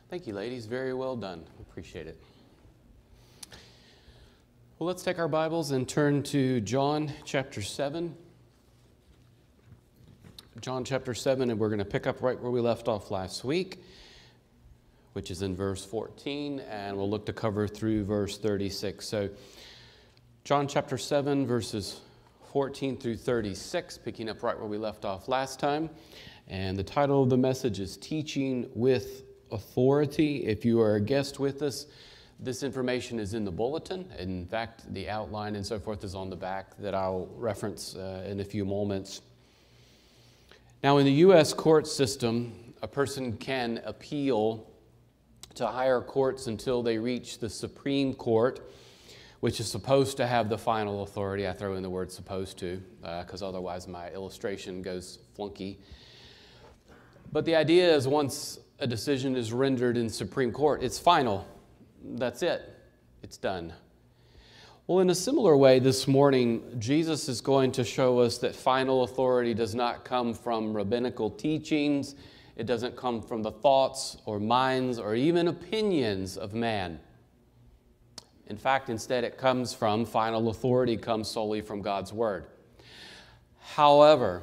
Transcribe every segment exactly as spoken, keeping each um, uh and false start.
Thank you, ladies. Very well done. Appreciate it. Well, let's take our Bibles and turn to John chapter seven. John chapter seven, and we're going to pick up right where we left off last week, which is in verse fourteen, and we'll look to cover through verse thirty-six. So, John chapter seven, verses fourteen through thirty-six, picking up right where we left off last time. And the title of the message is Teaching with Authority. If you are a guest with us, this information is in the bulletin. In fact, the outline and so forth is on the back that I'll reference uh, in a few moments. Now, in the U S court system, a person can appeal to higher courts until they reach the Supreme Court, which is supposed to have the final authority. I throw in the word supposed to, because uh, otherwise my illustration goes flunky. But the idea is once a decision is rendered in Supreme Court, it's final. That's it. It's done. Well, in a similar way, this morning, Jesus is going to show us that final authority does not come from rabbinical teachings. It doesn't come from the thoughts or minds or even opinions of man. In fact, instead, it comes from, final authority comes solely from God's Word. However,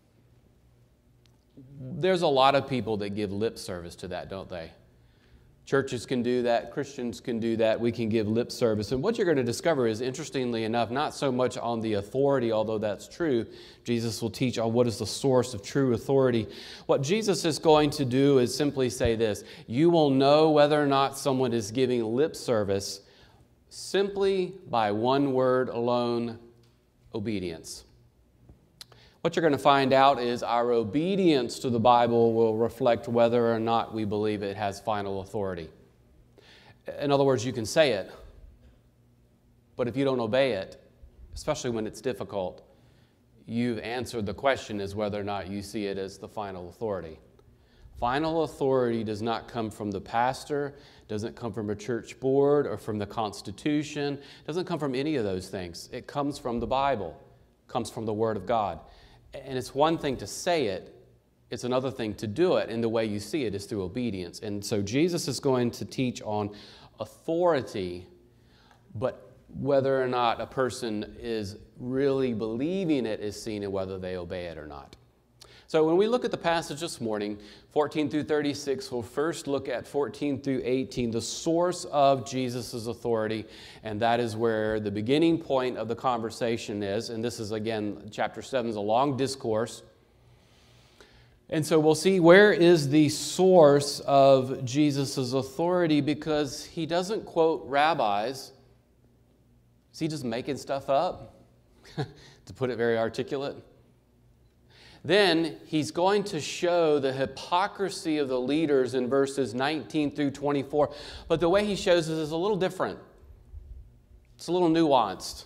there's a lot of people that give lip service to that, don't they? Churches can do that. Christians can do that. We can give lip service. And what you're going to discover is, interestingly enough, not so much on the authority, although that's true. Jesus will teach on what is the source of true authority. What Jesus is going to do is simply say this: you will know whether or not someone is giving lip service simply by one word alone: obedience. What you're going to find out is our obedience to the Bible will reflect whether or not we believe it has final authority. In other words, you can say it, but if you don't obey it, especially when it's difficult, you've answered the question as whether or not you see it as the final authority. Final authority does not come from the pastor, doesn't come from a church board or from the Constitution, doesn't come from any of those things. It comes from the Bible, comes from the Word of God. And it's one thing to say it, it's another thing to do it, and the way you see it is through obedience. And so Jesus is going to teach on authority, but whether or not a person is really believing it is seen in whether they obey it or not. So when we look at the passage this morning, fourteen through thirty-six, we'll first look at fourteen through eighteen, the source of Jesus' authority, and that is where the beginning point of the conversation is. And this is, again, chapter seven is a long discourse. And so we'll see where is the source of Jesus' authority, because he doesn't quote rabbis. Is he just making stuff up? To put it very articulate. Then he's going to show the hypocrisy of the leaders in verses nineteen through twenty-four. But the way he shows it is a little different. It's a little nuanced.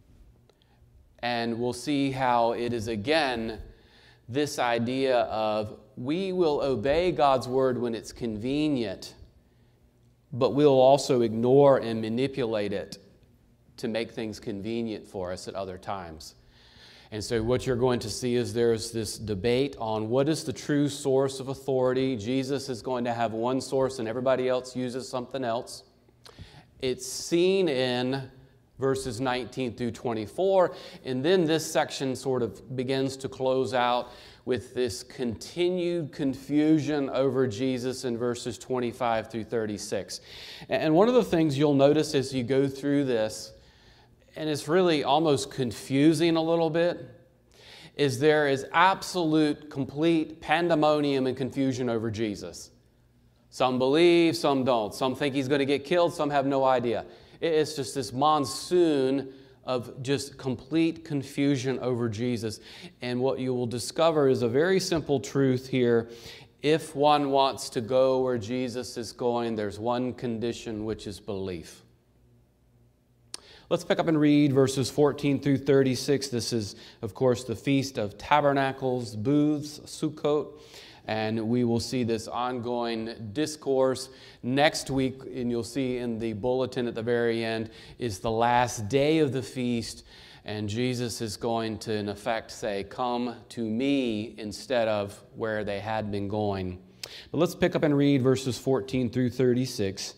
And we'll see how it is, again, this idea of we will obey God's word when it's convenient, but we'll also ignore and manipulate it to make things convenient for us at other times. And so what you're going to see is there's this debate on what is the true source of authority. Jesus is going to have one source and everybody else uses something else. It's seen in verses nineteen through twenty-four. And then this section sort of begins to close out with this continued confusion over Jesus in verses twenty-five through thirty-six. And one of the things you'll notice as you go through this, and it's really almost confusing a little bit, is there is absolute, complete pandemonium and confusion over Jesus. Some believe, some don't. Some think he's going to get killed, some have no idea. It's just this monsoon of just complete confusion over Jesus. And what you will discover is a very simple truth here. If one wants to go where Jesus is going, there's one condition, which is belief. Let's pick up and read verses fourteen through thirty-six. This is, of course, the Feast of Tabernacles, Booths, Sukkot, and we will see this ongoing discourse. Next week, and you'll see in the bulletin at the very end, is the last day of the feast, and Jesus is going to, in effect, say, "Come to me," instead of where they had been going. But let's pick up and read verses fourteen through thirty-six.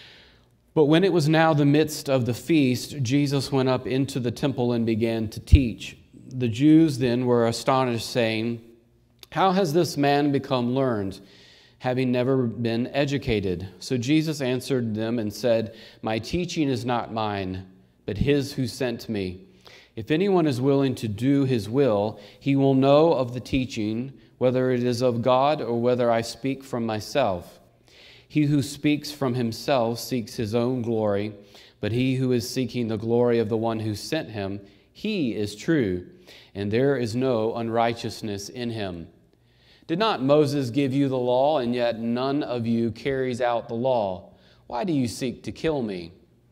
But when it was now the midst of the feast, Jesus went up into the temple and began to teach. The Jews then were astonished, saying, "How has this man become learned, having never been educated?" So Jesus answered them and said, "My teaching is not mine, but his who sent me. If anyone is willing to do his will, he will know of the teaching, whether it is of God or whether I speak from myself. He who speaks from himself seeks his own glory, but he who is seeking the glory of the one who sent him, he is true, and there is no unrighteousness in him. Did not Moses give you the law, and yet none of you carries out the law? Why do you seek to kill me?"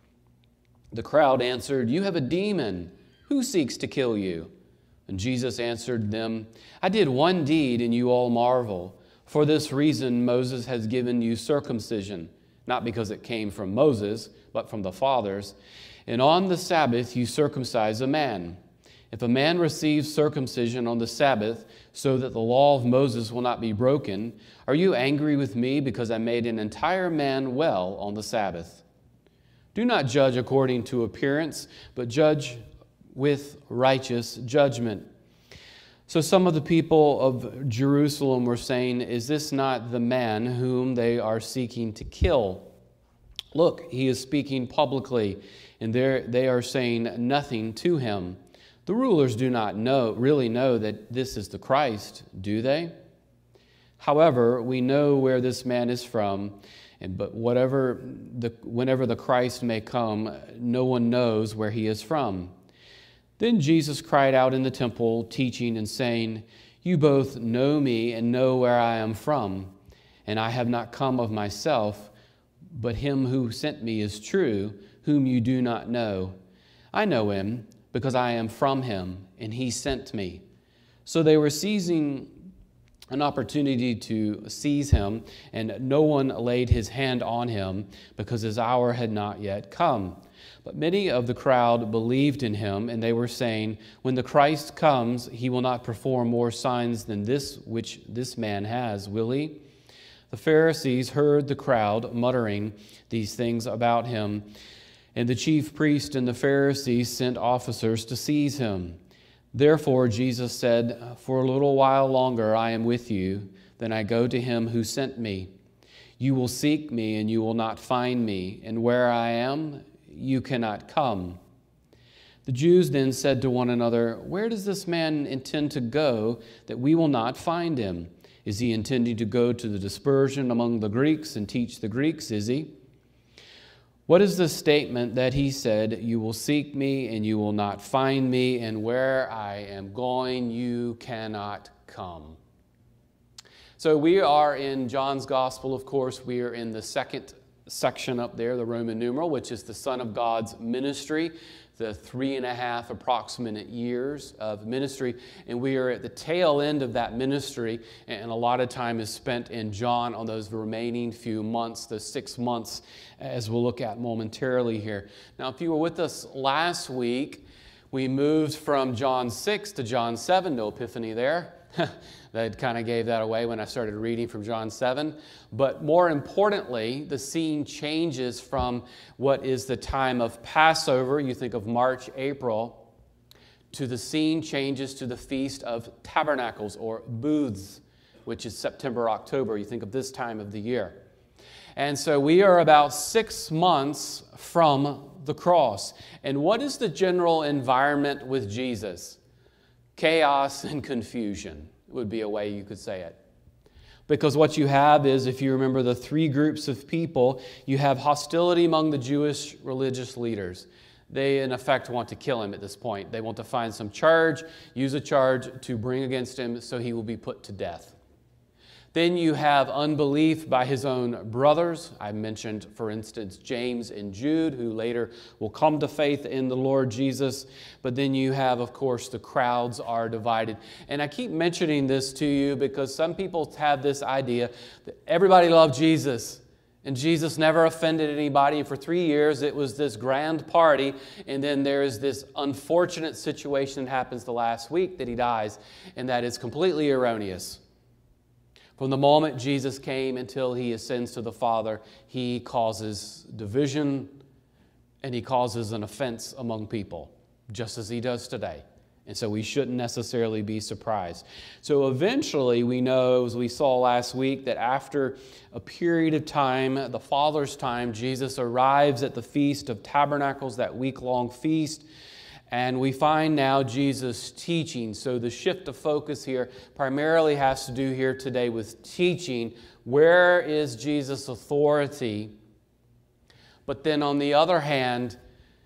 The crowd answered, "You have a demon. Who seeks to kill you?" And Jesus answered them, "I did one deed, and you all marvel. For this reason Moses has given you circumcision, not because it came from Moses, but from the fathers. And on the Sabbath you circumcise a man. If a man receives circumcision on the Sabbath, so that the law of Moses will not be broken, are you angry with me because I made an entire man well on the Sabbath? Do not judge according to appearance, but judge with righteous judgment." So some of the people of Jerusalem were saying, "Is this not the man whom they are seeking to kill? Look, he is speaking publicly, and they are saying nothing to him. The rulers do not know, really know that this is the Christ, do they? However, we know where this man is from, and but whatever the, whenever the Christ may come, no one knows where he is from." Then Jesus cried out in the temple, teaching and saying, "You both know me and know where I am from, and I have not come of myself, but him who sent me is true, whom you do not know. I know him, because I am from him, and he sent me." So they were seizing an opportunity to seize him, and no one laid his hand on him, because his hour had not yet come. But many of the crowd believed in him, and they were saying, "When the Christ comes, he will not perform more signs than this which this man has, will he?" The Pharisees heard the crowd muttering these things about him, and the chief priest and the Pharisees sent officers to seize him. Therefore Jesus said, "For a little while longer I am with you, then I go to him who sent me. You will seek me, and you will not find me, and where I am, you cannot come." The Jews then said to one another, "Where does this man intend to go that we will not find him? Is he intending to go to the dispersion among the Greeks and teach the Greeks, is he? What is the statement that he said, 'You will seek me and you will not find me, and where I am going you cannot come'?" So we are in John's Gospel, of course. We are in the second section up there, the Roman numeral, which is the Son of God's ministry, the three and a half approximate years of ministry. And we are at the tail end of that ministry, and a lot of time is spent in John on those remaining few months, the six months, as we'll look at momentarily here. Now, if you were with us last week, we moved from John six to John seven. No epiphany there. That kind of gave that away when I started reading from John seven. But more importantly, the scene changes from what is the time of Passover, you think of March, April, to the scene changes to the Feast of Tabernacles, or Booths, which is September, October. You think of this time of the year. And so we are about six months from the cross. And what is the general environment with Jesus? Chaos and confusion would be a way you could say it. Because what you have is, if you remember the three groups of people, you have hostility among the Jewish religious leaders. They, in effect, want to kill him at this point. They want to find some charge, use a charge to bring against him so he will be put to death. Then you have unbelief by his own brothers. I mentioned, for instance, James and Jude, who later will come to faith in the Lord Jesus. But then you have, of course, the crowds are divided. And I keep mentioning this to you because some people have this idea that everybody loved Jesus, and Jesus never offended anybody. And for three years, it was this grand party. And then there is this unfortunate situation that happens the last week that he dies, and that is completely erroneous. From the moment Jesus came until he ascends to the Father, he causes division and he causes an offense among people, just as he does today. And so we shouldn't necessarily be surprised. So eventually we know, as we saw last week, that after a period of time, the Father's time, Jesus arrives at the Feast of Tabernacles, that week-long feast. And we find now Jesus teaching. So the shift of focus here primarily has to do here today with teaching. Where is Jesus' authority? But then on the other hand,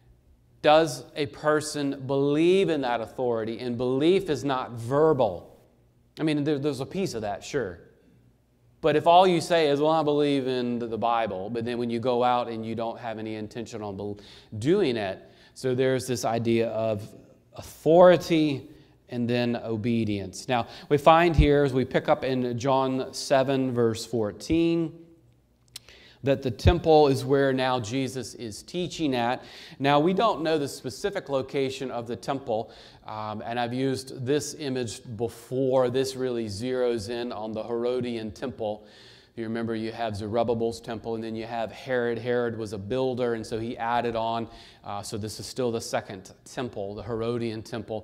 does a person believe in that authority? And belief is not verbal. I mean, there, there's a piece of that, sure. But if all you say is, well, I believe in the Bible, but then when you go out and you don't have any intention on doing it, so there's this idea of authority and then obedience. Now, we find here, as we pick up in John seven, verse fourteen, that the temple is where now Jesus is teaching at. Now, we don't know the specific location of the temple, um, and I've used this image before. This really zeroes in on the Herodian temple. You remember you have Zerubbabel's temple, and then you have Herod. Herod was a builder, and so he added on. Uh, so this is still the second temple, the Herodian temple.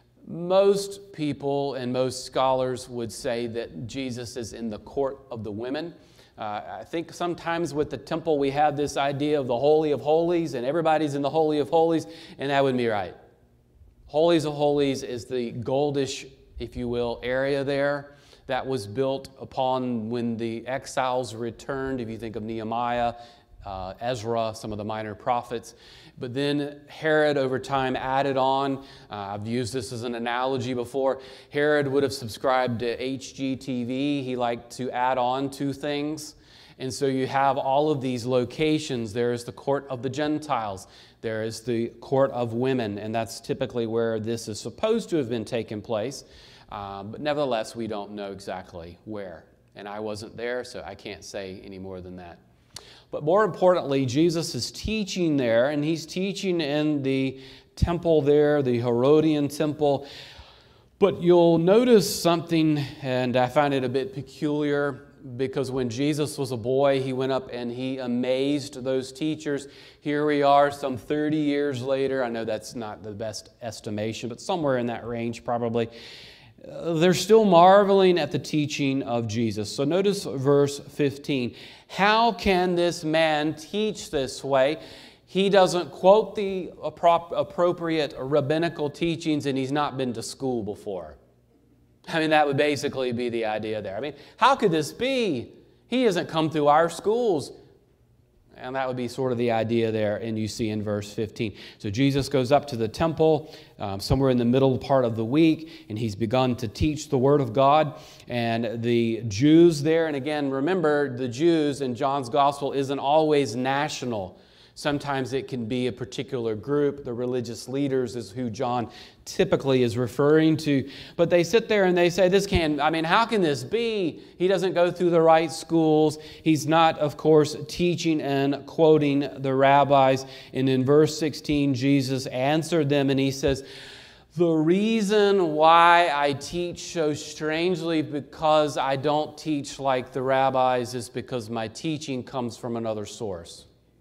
Most people and most scholars would say that Jesus is in the court of the women. Uh, I think sometimes with the temple we have this idea of the Holy of Holies, and everybody's in the Holy of Holies, and that wouldn't be right. Holies of Holies is the goldish, if you will, area there that was built upon when the exiles returned, if you think of Nehemiah, uh, Ezra, some of the minor prophets. But then Herod over time added on. Uh, I've used this as an analogy before. Herod would have subscribed to H G T V. He liked to add on to things. And so you have all of these locations. There is the court of the Gentiles. There is the court of women. And that's typically where this is supposed to have been taking place. Um, but nevertheless, we don't know exactly where. And I wasn't there, so I can't say any more than that. But more importantly, Jesus is teaching there, and he's teaching in the temple there, the Herodian temple. But you'll notice something, and I find it a bit peculiar, because when Jesus was a boy, he went up and he amazed those teachers. Here we are some thirty years later. I know that's not the best estimation, but somewhere in that range probably. They're still marveling at the teaching of Jesus. So notice verse fifteen. How can this man teach this way? He doesn't quote the appropriate rabbinical teachings, and he's not been to school before. I mean, that would basically be the idea there. I mean, how could this be? He hasn't come through our schools. And that would be sort of the idea there, and you see in verse fifteen. So Jesus goes up to the temple um, somewhere in the middle part of the week, and he's begun to teach the Word of God. And the Jews there, and again, remember, the Jews in John's Gospel isn't always national. Sometimes it can be a particular group. The religious leaders is who John typically is referring to. But they sit there and they say, this can't, I mean, how can this be? He doesn't go through the right schools. He's not, of course, teaching and quoting the rabbis. And in verse sixteen, Jesus answered them and he says, the reason why I teach so strangely because I don't teach like the rabbis is because my teaching comes from another source.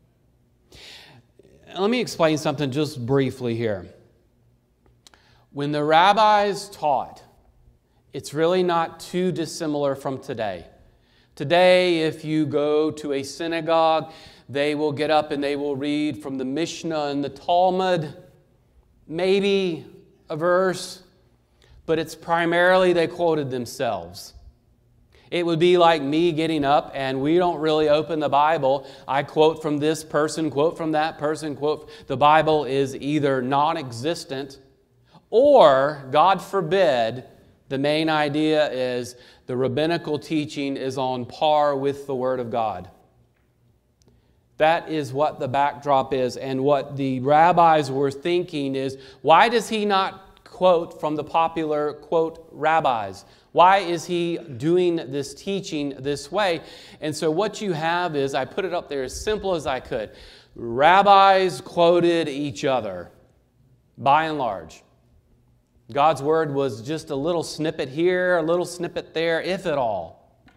Let me explain something just briefly here. When the rabbis taught, it's really not too dissimilar from today. Today, if you go to a synagogue, they will get up and they will read from the Mishnah and the Talmud, maybe a verse, but it's primarily they quoted themselves. It would be like me getting up and we don't really open the Bible. I quote from this person, quote from that person, quote. The Bible is either non-existent or, God forbid, the main idea is the rabbinical teaching is on par with the Word of God. That is what the backdrop is. And what the rabbis were thinking is, why does he not quote from the popular, quote, rabbis? Why is he doing this teaching this way? And so what you have is, I put it up there as simple as I could. Rabbis quoted each other, by and large. God's Word was just a little snippet here, a little snippet there, if at all.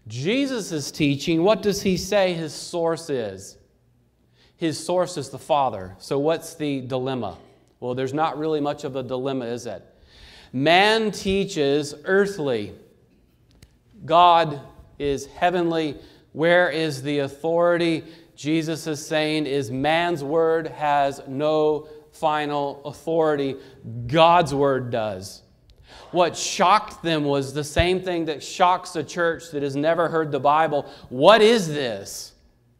Jesus' teaching, what does he say his source is? His source is the Father. So what's the dilemma? Well, there's not really much of a dilemma, is it? Man teaches earthly. God is heavenly. Where is the authority? Jesus is saying is man's word has no final authority. God's word does. What shocked them was the same thing that shocks a church that has never heard the Bible. What is this?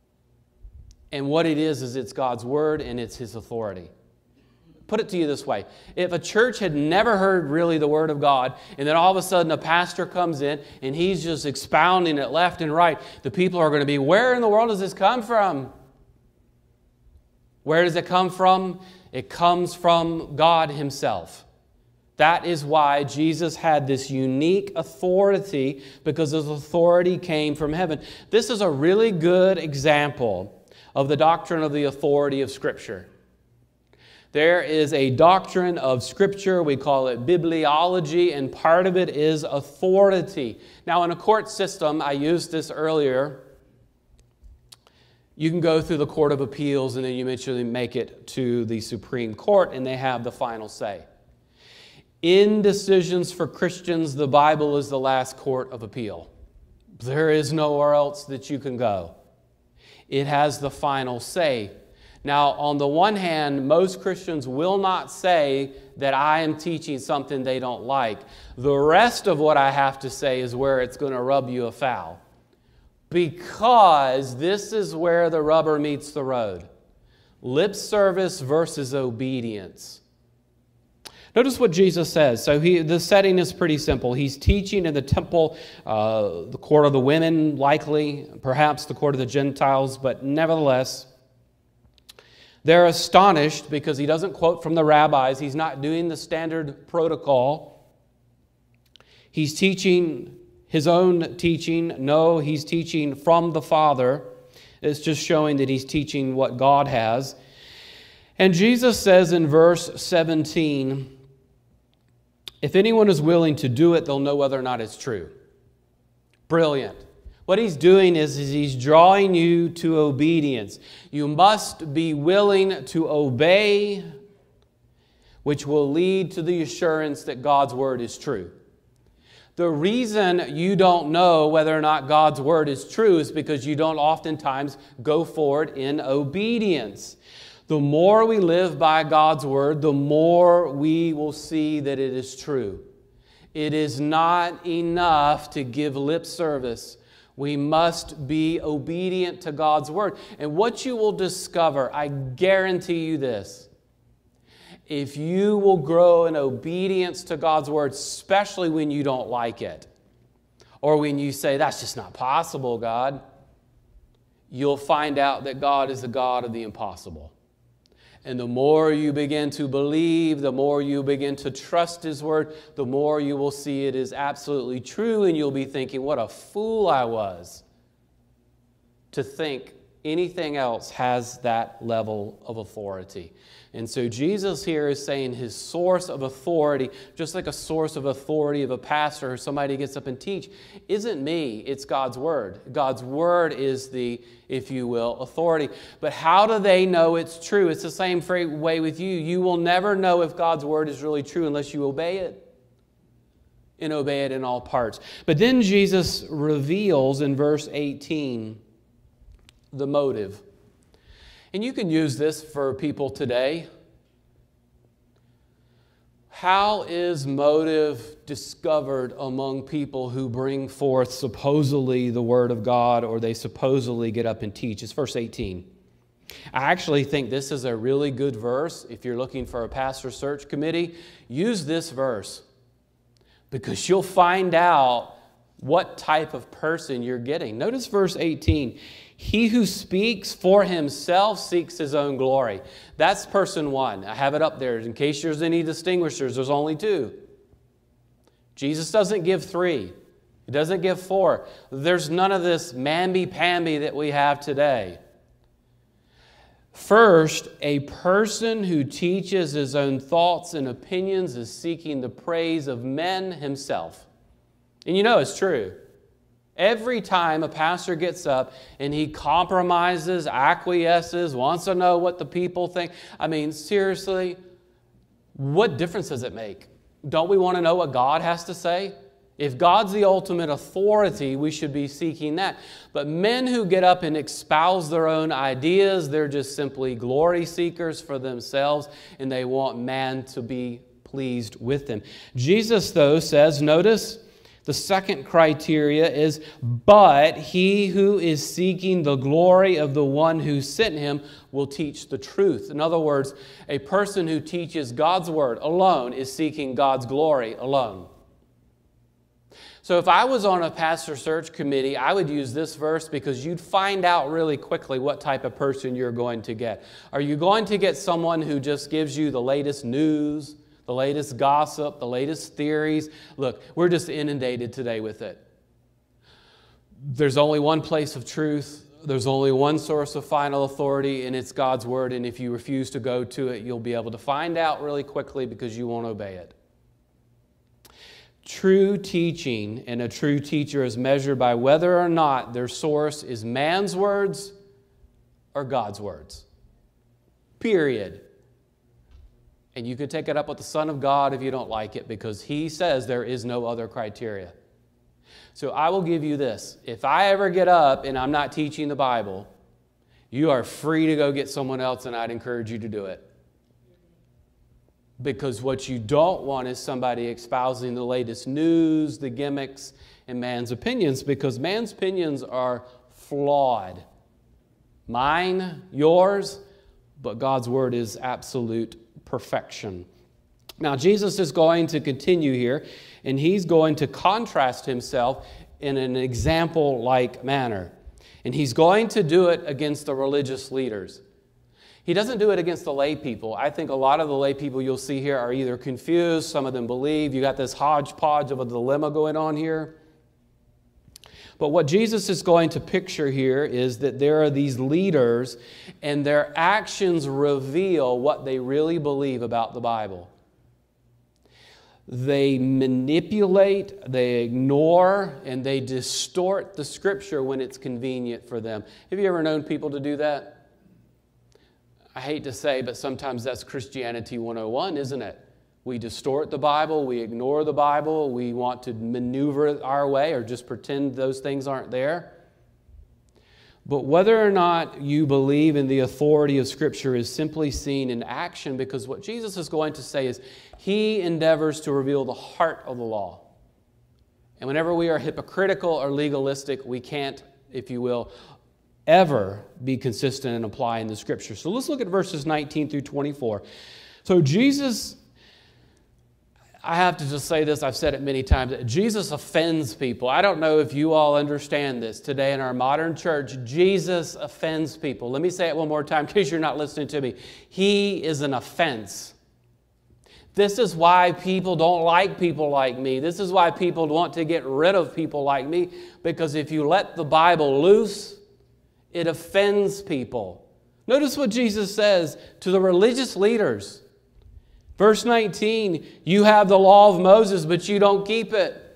And what it is, is it's God's word and it's His authority. Put it to you this way. If a church had never heard really the Word of God, and then all of a sudden a pastor comes in and he's just expounding it left and right, the people are going to be, where in the world does this come from? Where does it come from? It comes from God Himself. That is why Jesus had this unique authority, because His authority came from heaven. This is a really good example of the doctrine of the authority of Scripture. There is a doctrine of Scripture, we call it bibliology, and part of it is authority. Now, in a court system, I used this earlier, you can go through the Court of Appeals and then you eventually make it to the Supreme Court and they have the final say. In decisions for Christians, the Bible is the last court of appeal. There is nowhere else that you can go. It has the final say. Now, on the one hand, most Christians will not say that I am teaching something they don't like. The rest of what I have to say is where it's going to rub you afoul. Because this is where the rubber meets the road. Lip service versus obedience. Notice what Jesus says. So he, the setting is pretty simple. He's teaching in the temple, uh, the court of the women, likely, perhaps the court of the Gentiles, but nevertheless, they're astonished because he doesn't quote from the rabbis. He's not doing the standard protocol. He's teaching his own teaching. No, he's teaching from the Father. It's just showing that he's teaching what God has. And Jesus says in verse seventeen, if anyone is willing to do it, they'll know whether or not it's true. Brilliant. What he's doing is, is he's drawing you to obedience. You must be willing to obey, which will lead to the assurance that God's word is true. The reason you don't know whether or not God's word is true is because you don't oftentimes go forward in obedience. The more we live by God's word, the more we will see that it is true. It is not enough to give lip service. We must be obedient to God's word. And what you will discover, I guarantee you this, if you will grow in obedience to God's word, especially when you don't like it, or when you say, that's just not possible, God, you'll find out that God is the God of the impossible. And the more you begin to believe, the more you begin to trust His word, the more you will see it is absolutely true, and you'll be thinking, what a fool I was to think anything else has that level of authority. And so Jesus here is saying his source of authority, just like a source of authority of a pastor or somebody gets up and teach, isn't me, it's God's word. God's word is the, if you will, authority. But how do they know it's true? It's the same way with you. You will never know if God's word is really true unless you obey it. And obey it in all parts. But then Jesus reveals in verse eighteen the motive. And you can use this for people today. How is motive discovered among people who bring forth supposedly the Word of God, or they supposedly get up and teach? It's verse eighteen. I actually think this is a really good verse. If you're looking for a pastor search committee, use this verse, because you'll find out what type of person you're getting. Notice verse eighteen. He who speaks for himself seeks his own glory. That's person one. I have it up there. In case there's any distinguishers, there's only two. Jesus doesn't give three. He doesn't give four. There's none of this mamby-pamby that we have today. First, a person who teaches his own thoughts and opinions is seeking the praise of men himself. And you know it's true. Every time a pastor gets up and he compromises, acquiesces, wants to know what the people think. I mean, seriously, what difference does it make? Don't we want to know what God has to say? If God's the ultimate authority, we should be seeking that. But men who get up and espouse their own ideas, they're just simply glory seekers for themselves, and they want man to be pleased with them. Jesus, though, says, notice, the second criteria is, but he who is seeking the glory of the one who sent him will teach the truth. In other words, a person who teaches God's word alone is seeking God's glory alone. So if I was on a pastor search committee, I would use this verse because you'd find out really quickly what type of person you're going to get. Are you going to get someone who just gives you the latest news, the latest gossip, the latest theories? Look, we're just inundated today with it. There's only one place of truth. There's only one source of final authority, and it's God's word. And if you refuse to go to it, you'll be able to find out really quickly because you won't obey it. True teaching and a true teacher is measured by whether or not their source is man's words or God's words. Period. And you can take it up with the Son of God if you don't like it, because He says there is no other criteria. So I will give you this. If I ever get up and I'm not teaching the Bible, you are free to go get someone else, and I'd encourage you to do it. Because what you don't want is somebody espousing the latest news, the gimmicks, and man's opinions, because man's opinions are flawed. Mine, yours, but God's word is absolute perfection. Now, Jesus is going to continue here, and He's going to contrast Himself in an example-like manner. And He's going to do it against the religious leaders. He doesn't do it against the lay people. I think a lot of the lay people you'll see here are either confused, some of them believe. You got this hodgepodge of a dilemma going on here. But what Jesus is going to picture here is that there are these leaders, and their actions reveal what they really believe about the Bible. They manipulate, they ignore, and they distort the Scripture when it's convenient for them. Have you ever known people to do that? I hate to say, but sometimes that's Christianity one oh one, isn't it? We distort the Bible, we ignore the Bible, we want to maneuver it our way or just pretend those things aren't there. But whether or not you believe in the authority of Scripture is simply seen in action, because what Jesus is going to say is He endeavors to reveal the heart of the law. And whenever we are hypocritical or legalistic, we can't, if you will, ever be consistent in applying the Scripture. So let's look at verses nineteen through twenty-four. So Jesus, I have to just say this, I've said it many times, Jesus offends people. I don't know if you all understand this today in our modern church. Jesus offends people. Let me say it one more time in case you're not listening to me. He is an offense. This is why people don't like people like me. This is why people want to get rid of people like me, because if you let the Bible loose, it offends people. Notice what Jesus says to the religious leaders. Verse nineteen, you have the law of Moses, but you don't keep it.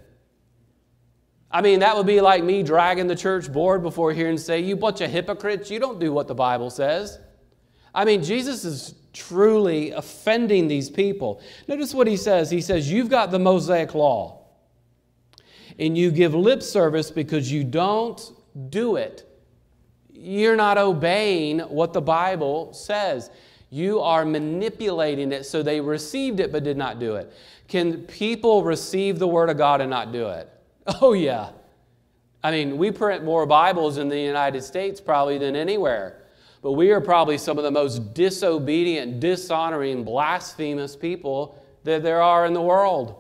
I mean, that would be like me dragging the church board before here and say, you bunch of hypocrites, you don't do what the Bible says. I mean, Jesus is truly offending these people. Notice what He says. He says, you've got the Mosaic law, and you give lip service because you don't do it. You're not obeying what the Bible says. You are manipulating it, so they received it but did not do it. Can people receive the Word of God and not do it? Oh, yeah. I mean, we print more Bibles in the United States probably than anywhere. But we are probably some of the most disobedient, dishonoring, blasphemous people that there are in the world.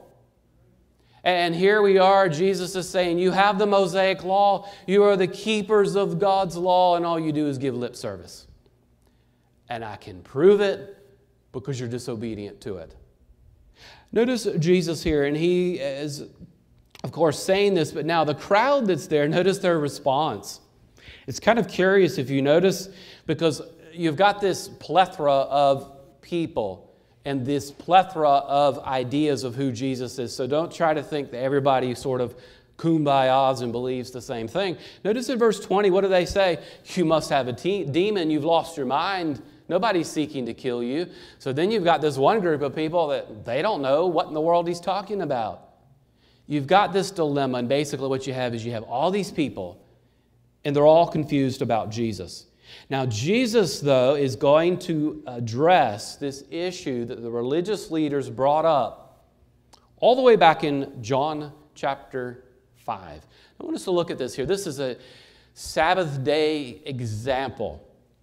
And here we are, Jesus is saying, you have the Mosaic law, you are the keepers of God's law, and all you do is give lip service. And I can prove it because you're disobedient to it. Notice Jesus here, and He is, of course, saying this, but now the crowd that's there, notice their response. It's kind of curious if you notice, because you've got this plethora of people and this plethora of ideas of who Jesus is. So don't try to think that everybody sort of kumbayas and believes the same thing. Notice in verse twenty, what do they say? You must have a te- demon. You've lost your mind. Nobody's seeking to kill you. So then you've got this one group of people that they don't know what in the world he's talking about. You've got this dilemma, and basically what you have is you have all these people, and they're all confused about Jesus. Now, Jesus, though, is going to address this issue that the religious leaders brought up all the way back in John chapter five. I want us to look at this here. This is a Sabbath day example.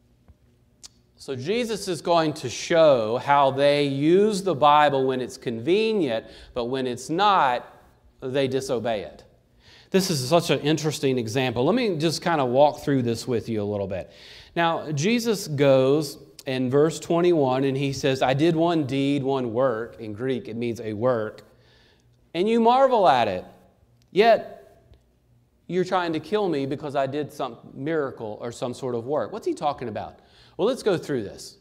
So Jesus is going to show how they use the Bible when it's convenient, but when it's not, they disobey it. This is such an interesting example. Let me just kind of walk through this with you a little bit. Now, Jesus goes in verse twenty-one, and he says, I did one deed, one work. In Greek, it means a work. And you marvel at it. Yet, you're trying to kill me because I did some miracle or some sort of work. What's he talking about? Well, let's go through this.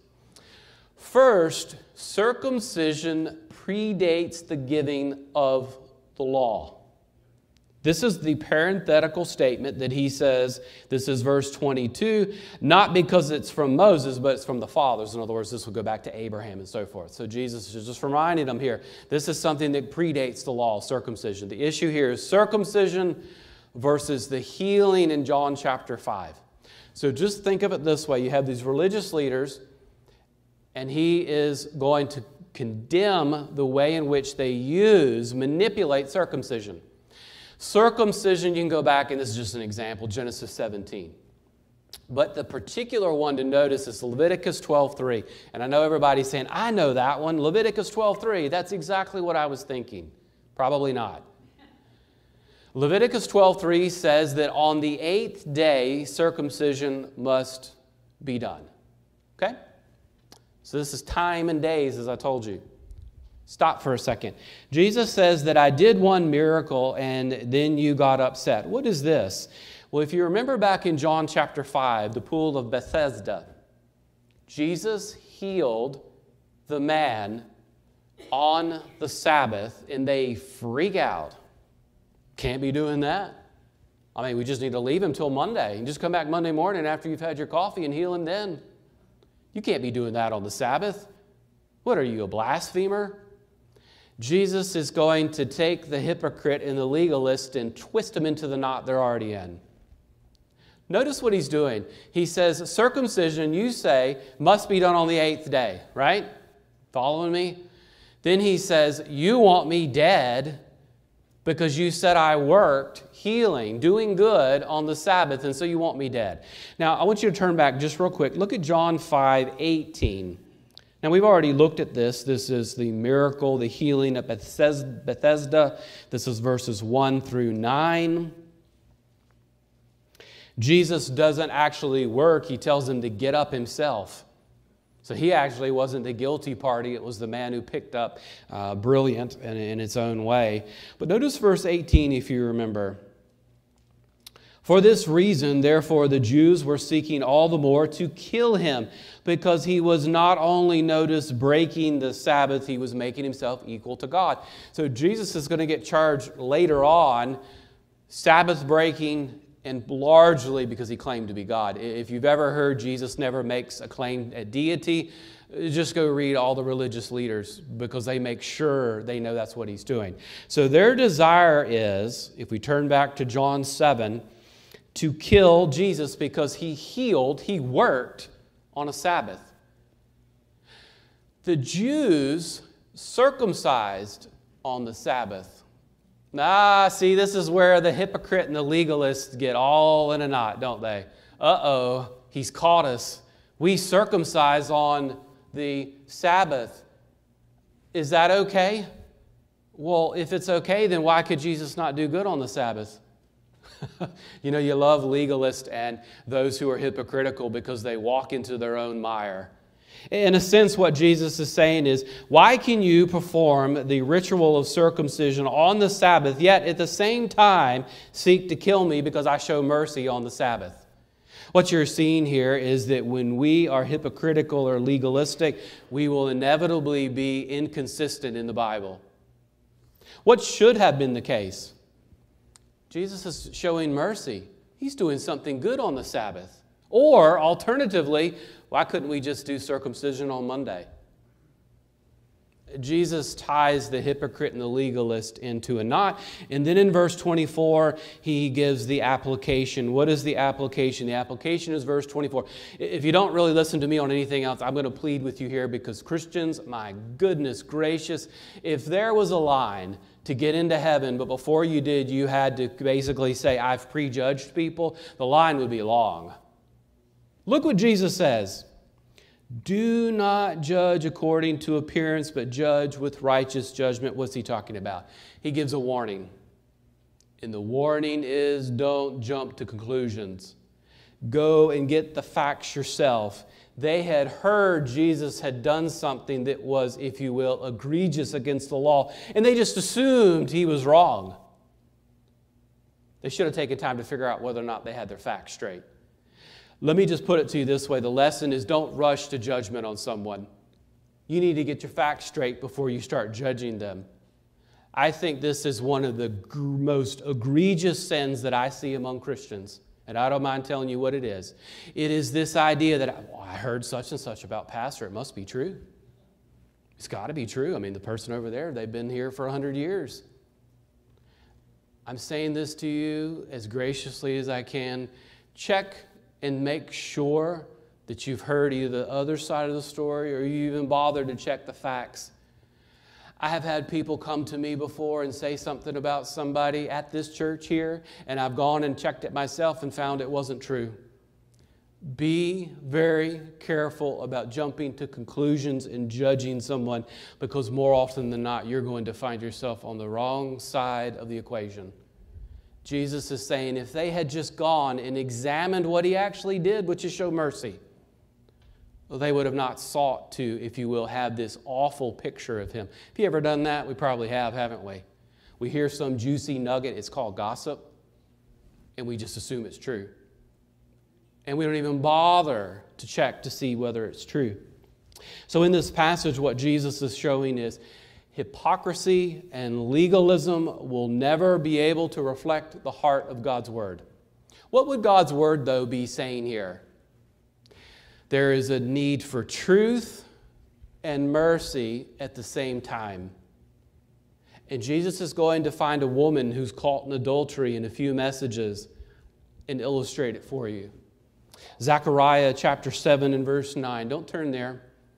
First, circumcision predates the giving of the law. This is the parenthetical statement that he says, this is verse twenty-two, not because it's from Moses, but it's from the fathers. In other words, this will go back to Abraham and so forth. So Jesus is just reminding them here, this is something that predates the law, circumcision. The issue here is circumcision versus the healing in John chapter five. So just think of it this way. You have these religious leaders, and he is going to condemn the way in which they use, manipulate circumcision. Circumcision, you can go back, and this is just an example, Genesis seventeen. But the particular one to notice is Leviticus twelve three. And I know everybody's saying, I know that one. Leviticus twelve three, that's exactly what I was thinking. Probably not. Leviticus twelve three says that on the eighth day, circumcision must be done. Okay? So this is time and days, as I told you. Stop for a second. Jesus says that I did one miracle and then you got upset. What is this? Well, if you remember back in John chapter five, the pool of Bethesda, Jesus healed the man on the Sabbath, and they freak out. Can't be doing that. I mean, we just need to leave him till Monday and just come back Monday morning after you've had your coffee and heal him then. You can't be doing that on the Sabbath. What are you, a blasphemer? Jesus is going to take the hypocrite and the legalist and twist them into the knot they're already in. Notice what he's doing. He says, circumcision, you say, must be done on the eighth day, right? Following me? Then he says, you want me dead because you said I worked, healing, doing good on the Sabbath, and so you want me dead. Now, I want you to turn back just real quick. Look at John five eighteen. Now, we've already looked at this. This is the miracle, the healing at Bethesda. This is verses one through nine. Jesus doesn't actually work. He tells him to get up himself. So he actually wasn't the guilty party. It was the man who picked up uh, brilliant in, in its own way. But notice verse eighteen, if you remember. For this reason, therefore, the Jews were seeking all the more to kill him, because he was not only, notice, breaking the Sabbath, he was making himself equal to God. So Jesus is going to get charged later on, Sabbath breaking, and largely because he claimed to be God. If you've ever heard Jesus never makes a claim at deity, just go read all the religious leaders, because they make sure they know that's what he's doing. So their desire is, if we turn back to John seven, to kill Jesus because he healed, he worked on a Sabbath. The Jews circumcised on the Sabbath. Ah, see, this is where the hypocrite and the legalists get all in a knot, don't they? Uh-oh, he's caught us. We circumcise on the Sabbath. Is that okay? Well, if it's okay, then why could Jesus not do good on the Sabbath? You know, you love legalists and those who are hypocritical because they walk into their own mire. In a sense, what Jesus is saying is, why can you perform the ritual of circumcision on the Sabbath, yet at the same time seek to kill me because I show mercy on the Sabbath? What you're seeing here is that when we are hypocritical or legalistic, we will inevitably be inconsistent in the Bible. What should have been the case? Jesus is showing mercy. He's doing something good on the Sabbath. Or, alternatively, why couldn't we just do circumcision on Monday? Jesus ties the hypocrite and the legalist into a knot. And then in verse twenty-four, he gives the application. What is the application? The application is verse twenty-four. If you don't really listen to me on anything else, I'm going to plead with you here because Christians, my goodness gracious, if there was a line to get into heaven, but before you did, you had to basically say, I've prejudged people, the line would be long. Look what Jesus says. Do not judge according to appearance, but judge with righteous judgment. What's he talking about? He gives a warning. And the warning is don't jump to conclusions. Go and get the facts yourself. They had heard Jesus had done something that was, if you will, egregious against the law, and they just assumed he was wrong. They should have taken time to figure out whether or not they had their facts straight. Let me just put it to you this way. The lesson is don't rush to judgment on someone. You need to get your facts straight before you start judging them. I think this is one of the gr- most egregious sins that I see among Christians. And I don't mind telling you what it is. It is this idea that, well, I heard such and such about pastor. It must be true. It's got to be true. I mean, the person over there, they've been here for a hundred years. I'm saying this to you as graciously as I can. Check and make sure that you've heard either the other side of the story or you even bothered to check the facts. I have had people come to me before and say something about somebody at this church here, and I've gone and checked it myself and found it wasn't true. Be very careful about jumping to conclusions and judging someone, because more often than not, you're going to find yourself on the wrong side of the equation. Jesus is saying if they had just gone and examined what he actually did, which is show mercy, well, they would have not sought to, if you will, have this awful picture of him. Have you ever done that? We probably have, haven't we? We hear some juicy nugget, it's called gossip, and we just assume it's true. And we don't even bother to check to see whether it's true. So in this passage, what Jesus is showing is hypocrisy and legalism will never be able to reflect the heart of God's Word. What would God's Word, though, be saying here? There is a need for truth and mercy at the same time. And Jesus is going to find a woman who's caught in adultery in a few messages and illustrate it for you. Zechariah chapter seven and verse nine. Don't turn there.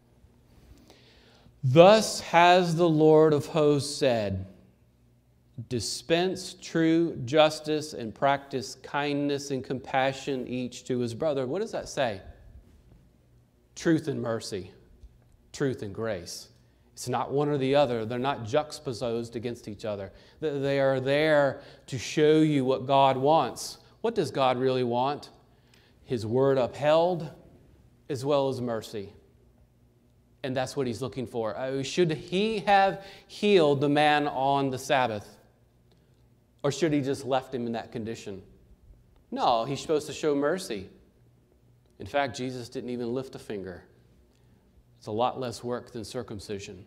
Thus has the Lord of hosts said, dispense true justice and practice kindness and compassion each to his brother. What does that say? Truth and mercy, truth and grace. It's not one or the other. They're not juxtaposed against each other. They are there to show you what God wants. What does God really want? His word upheld as well as mercy. And that's what he's looking for. Uh, should he have healed the man on the Sabbath? Or should he just left him in that condition? No, he's supposed to show mercy. In fact, Jesus didn't even lift a finger. It's a lot less work than circumcision.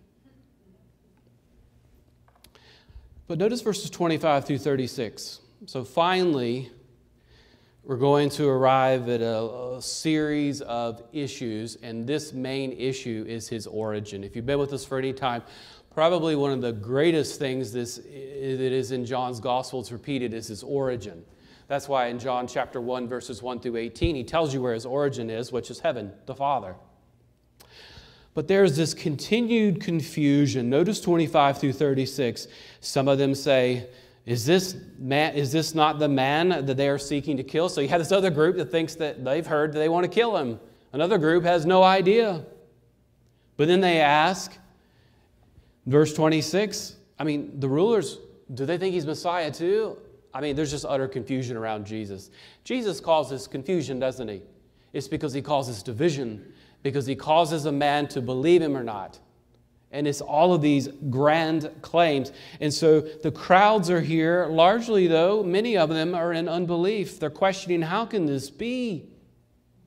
But notice verses twenty-five through thirty-six. So finally, we're going to arrive at a, a series of issues, and this main issue is his origin. If you've been with us for any time, probably one of the greatest things this, that is in John's Gospel, it's repeated, is his origin. That's why in John chapter one, verses one through eighteen, he tells you where his origin is, which is heaven, the Father. But there's this continued confusion. Notice twenty-five through thirty-six. Some of them say, Is this, man, is this not the man that they are seeking to kill? So you have this other group that thinks that they've heard that they want to kill him. Another group has no idea. But then they ask, verse twenty-six, I mean, the rulers, do they think he's Messiah too? I mean, there's just utter confusion around Jesus. Jesus causes confusion, doesn't he? It's because he causes division, because he causes a man to believe him or not. And it's all of these grand claims. And so the crowds are here. Largely, though, many of them are in unbelief. They're questioning, how can this be?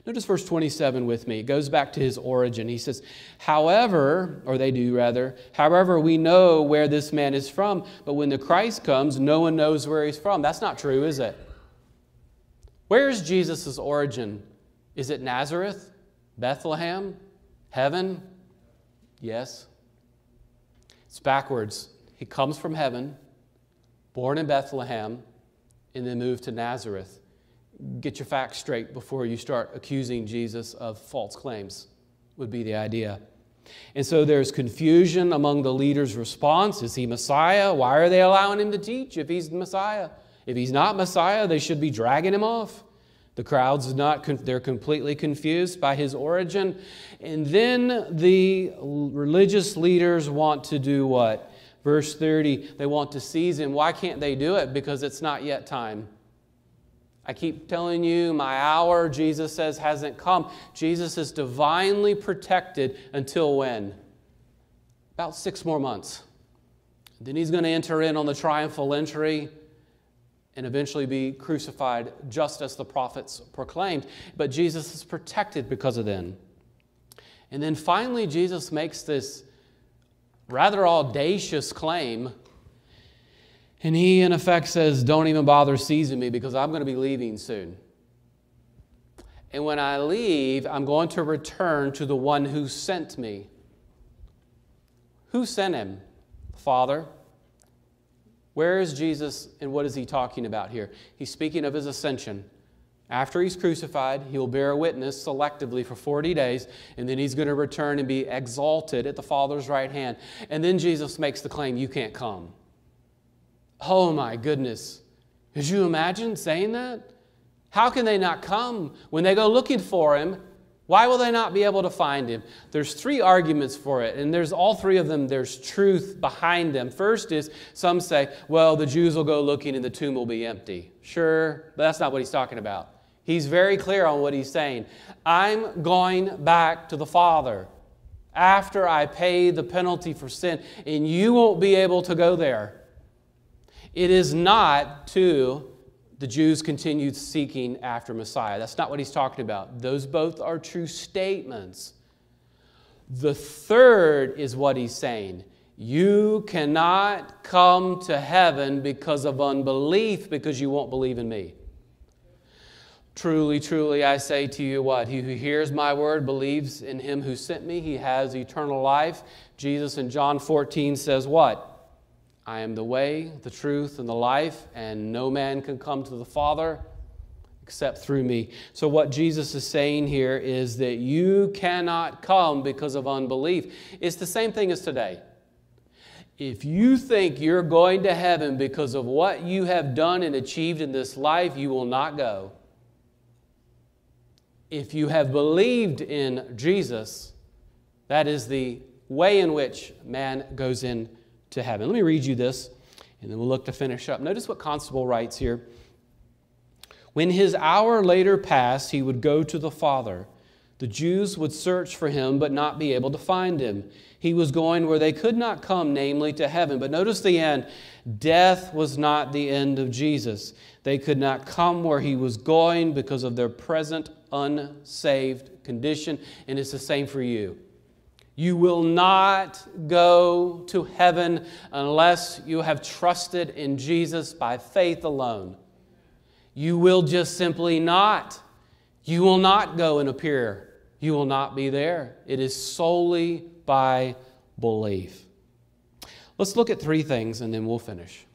Notice verse twenty-seven with me. It goes back to his origin. He says, however, or they do rather, however, we know where this man is from, but when the Christ comes, no one knows where he's from. That's not true, is it? Where is Jesus' origin? Is it Nazareth? Bethlehem? Heaven? Yes. It's backwards. He comes from heaven, born in Bethlehem, and then moved to Nazareth. Get your facts straight before you start accusing Jesus of false claims, would be the idea. And so there's confusion among the leaders' response. Is he Messiah? Why are they allowing him to teach if he's Messiah? If he's not Messiah, they should be dragging him off. The crowd's not, they're completely confused by his origin. And then the religious leaders want to do what? Verse thirty, they want to seize him. Why can't they do it? Because it's not yet time. I keep telling you, my hour, Jesus says, hasn't come. Jesus is divinely protected until when? About six more months. Then he's going to enter in on the triumphal entry and eventually be crucified just as the prophets proclaimed. But Jesus is protected because of then. And then finally, Jesus makes this rather audacious claim. And he, in effect, says, don't even bother seizing me because I'm going to be leaving soon. And when I leave, I'm going to return to the one who sent me. Who sent him? The Father. Where is Jesus and what is he talking about here? He's speaking of his ascension. After he's crucified, he'll bear witness selectively for forty days, and then he's going to return and be exalted at the Father's right hand. And then Jesus makes the claim, you can't come. Oh my goodness. Could you imagine saying that? How can they not come? When they go looking for him, why will they not be able to find him? There's three arguments for it, and there's all three of them, there's truth behind them. First is, some say, well, the Jews will go looking and the tomb will be empty. Sure, but that's not what he's talking about. He's very clear on what he's saying. I'm going back to the Father after I pay the penalty for sin, and you won't be able to go there. It is not to the Jews continued seeking after Messiah. That's not what he's talking about. Those both are true statements. The third is what he's saying. You cannot come to heaven because of unbelief, because you won't believe in me. Truly, truly, I say to you what? He who hears my word, believes in him who sent me, he has eternal life. Jesus in John fourteen says what? I am the way, the truth, and the life, and no man can come to the Father except through me. So what Jesus is saying here is that you cannot come because of unbelief. It's the same thing as today. If you think you're going to heaven because of what you have done and achieved in this life, you will not go. If you have believed in Jesus, that is the way in which man goes in to heaven. Let me read you this, and then we'll look to finish up. Notice what Constable writes here. When his hour later passed, he would go to the Father. The Jews would search for him, but not be able to find him. He was going where they could not come, namely to heaven. But notice the end. Death was not the end of Jesus. They could not come where he was going because of their present unsaved condition, and it's the same for you. You will not go to heaven unless you have trusted in Jesus by faith alone. You will just simply not. You will not go and appear. You will not be there. It is solely by belief. Let's look at three things and then we'll finish.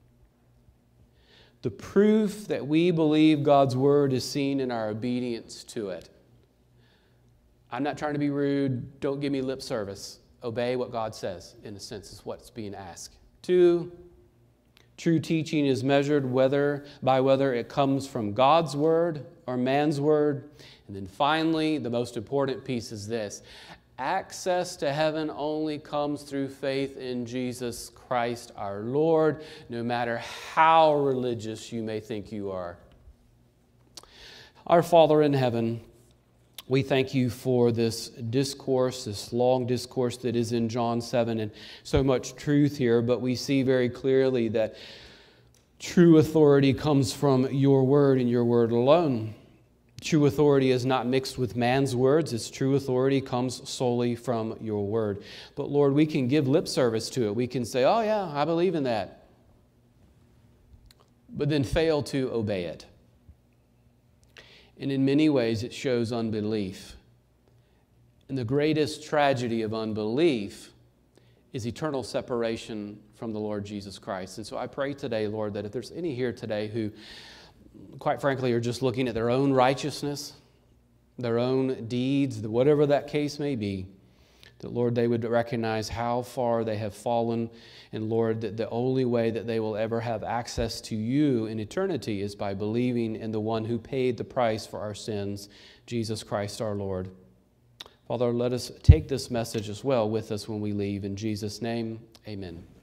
The proof that we believe God's word is seen in our obedience to it. I'm not trying to be rude. Don't give me lip service. Obey what God says, in a sense, is what's being asked. Two, true teaching is measured whether by whether it comes from God's word or man's word. And then finally, the most important piece is this. Access to heaven only comes through faith in Jesus Christ our Lord, no matter how religious you may think you are. Our Father in heaven, we thank you for this discourse, this long discourse that is in John seven, and so much truth here, but we see very clearly that true authority comes from your word and your word alone. True authority is not mixed with man's words. Its true authority comes solely from your word. But Lord, we can give lip service to it. We can say, oh yeah, I believe in that. But then fail to obey it. And in many ways, it shows unbelief. And the greatest tragedy of unbelief is eternal separation from the Lord Jesus Christ. And so I pray today, Lord, that if there's any here today who, quite frankly, are just looking at their own righteousness, their own deeds, whatever that case may be, that, Lord, they would recognize how far they have fallen, and, Lord, that the only way that they will ever have access to you in eternity is by believing in the one who paid the price for our sins, Jesus Christ our Lord. Father, let us take this message as well with us when we leave. In Jesus' name, amen.